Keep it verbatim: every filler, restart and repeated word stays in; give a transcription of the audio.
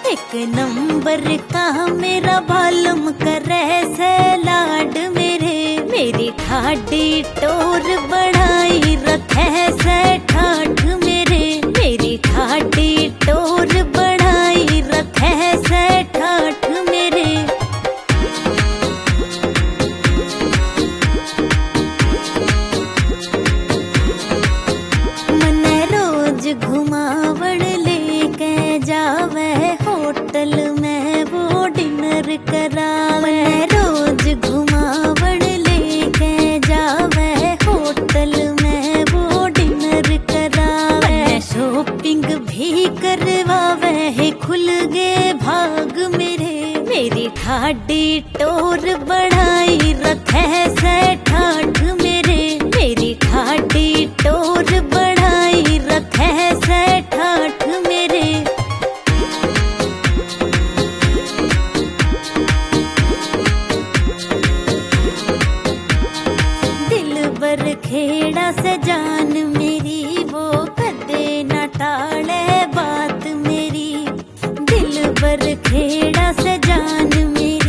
एक नंबर का मेरा बालम करे से लाड मेरे, मेरी ठाडी टोर बढ़ाई रखे से ठाठ मेरे, मेरी ठाडी टोर बढ़ाई रखे से ठाठ मेरे। मने रोज घुमावण लेके जावे होटल में वो डिनर करावे, रोज घुमावण लेके जावे होटल में वो डिनर करावे, शॉपिंग भी करवावे है खुल गए भाग मेरे, मेरी ठाडी टोर बढ़ाई रखे से ठाठ मेरे, मेरी ठाडी टोर बढ़ाई रखे से ठाठ मेरे। दिलबर खेड़ा से जान मेरी वो कदे न टाले बात मेरी, दिलबर खेड़ा से जान मेरी